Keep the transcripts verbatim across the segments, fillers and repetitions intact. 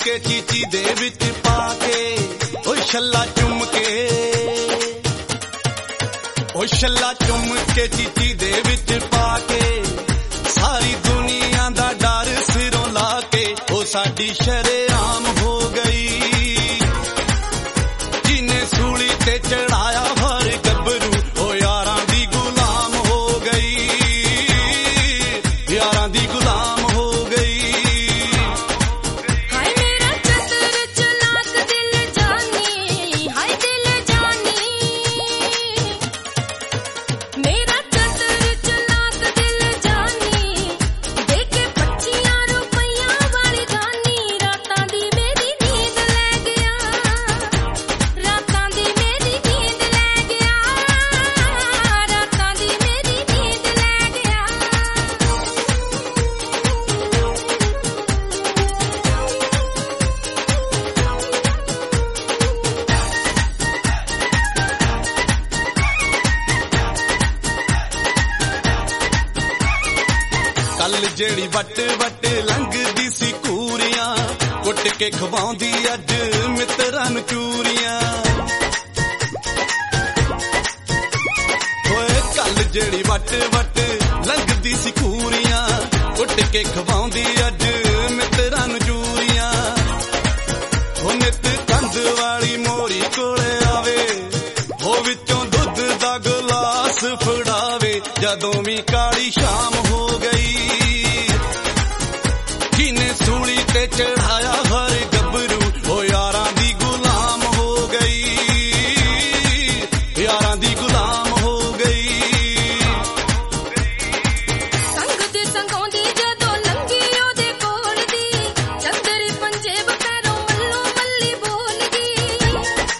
के चीची दे विच पाके ओ छल्ला चुम के ओ छल्ला चुम के चीची दे विच पाके सारी दुनिया दा डर सिरों ला के ओ साडी शरेआम हो गई जिन्ने सूली ते चढ़ाया हर गबरू ओ यारां दी गुलाम हो गई यारां दी गुलाम हो गई। हाय मेरा चतुर चलाक दिल जानी हाय दिल जानी मेरा चतुर चलाक दिल जानी देखे पच्चियां रुपइयां वाली जानी रातां दी मेरी नींद ले गया रातां दी मेरी नींद ले गया रातां दी मेरी नींद ले गया। कल जेड़ी वट वट लंघदी सी कूरियां कुट के खवाउंदी अज मित्रां नूं चूरियां होए कल जेड़ी वट वट लंघदी सी कूरियां कुट के खवाउंदी अज मित्रां नूं चूरियां हो नित कंध वाली मोरी कोले आवे हो विचों दुध दा गिलास फड़ावे जदों भी काली शाम हो गई जिन्ने सूली ते चढ़ाया हर गबरू ओ यारां दी गुलाम हो गई यारां दी गुलाम हो गई। संग ते संगोंदी जदों लंघी ओदे कोल दी चंदरी पंजेब पैरों मल्लो मल्ली बोल गई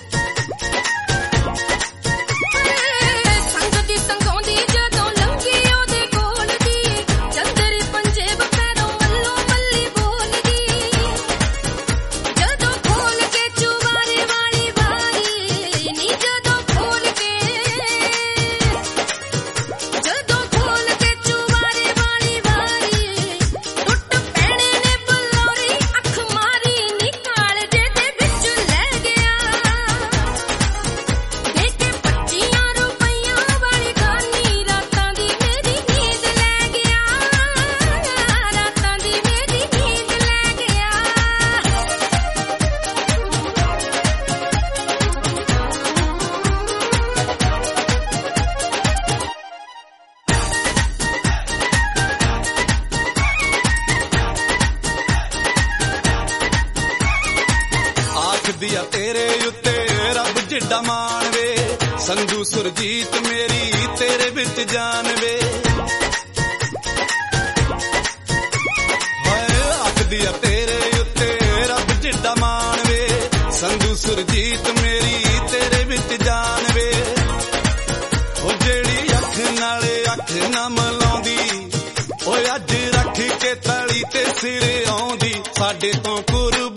संग ते संगोंदी जदों लंघी ओदे कोल दी चंदरी पंजेब पैरों मल्लो मल्ली बोल गई जदों खोल के चुबारे वाली वारी नी जदों खोल के जदों खोल के चुबारे वाली वारी टुੱਟ ਪੈਣੇ ਨੇ ਬਲੌਰੀ ਅੱਖ ਮਾਰੀ ਨੀ ਕਾਲਜੇ ਦੇ ਵਿੱਚ ਲੈ ਗਿਆ ਦੇਖ ਕੇ ਪੱਚੀਆਂ ਰੁਪਈਆਂ ਵਾਲੀ ਗਾਨੀ ਰਾਤਾਂ ਦੀ ਮੇਰੀ ਨੀਂਦ ਲੈ ਗਿਆ ਰਾਤਾਂ ਦੀ ਮੇਰੀ ਨੀਂਦ ਲੈ ਗਿਆ। आखदी आ तेरे उत्ते रब जिड्डा मान वे संधू सुरजीत मेरी तेरे विच जान वे हाय आखदी आ तेरे उत्ते रब जिड्डा मान वे संधू सुरजीत मेरी तेरे विच जान वे ओ जेड़ी अख नाले अख ना मिलाउंदी ओए अज रख के तली ते सिर आउंदी साडे तो कुर